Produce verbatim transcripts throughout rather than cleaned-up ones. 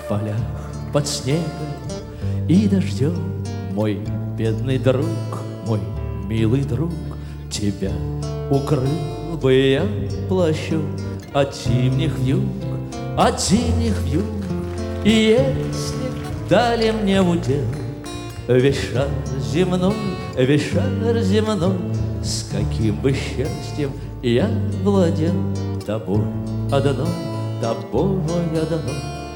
В полях под снегом и дождем, мой бедный друг, мой милый друг, тебя укрыл бы я плащом от зимних вьюг, от зимних вьюг. И если дали мне в удел весь шар земной, весь шар земной, с каким бы счастьем я владел тобой одной, тобой одной.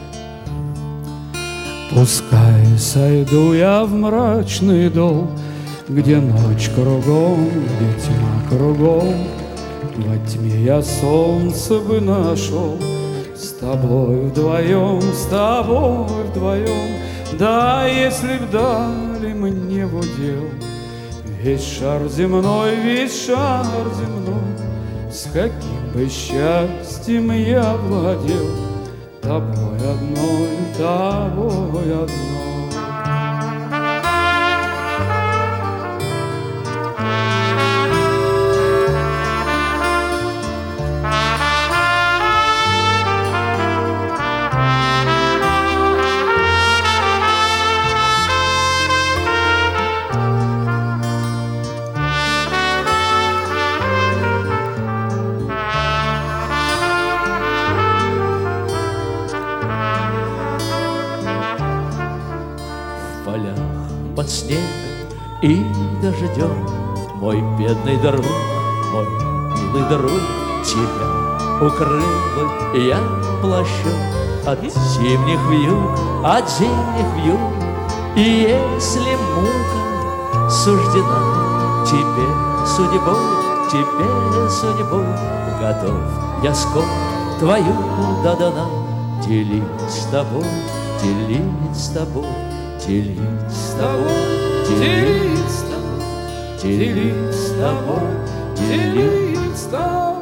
Пускай сойду я в мрачный дол, где ночь кругом, где тьма кругом, во тьме я солнце бы нашел, с тобой вдвоем, с тобой вдвоем. Да, если б дали мне в удел весь шар земной, весь шар земной, с каким бы счастьем я владел тобой одной, тобой одной. В полях под снегом и дождем, мой бедный друг, мой милый друг, тебя укрыл бы я плащом от зимних вьюг, от зимних вьюг. И если мука суждена тебе судьбой, тебе судьбой, готов я скоро твою до дна делить с тобой, делить с тобой, делить с тобой, делить с тобой, делить с тобой, делить с тобой.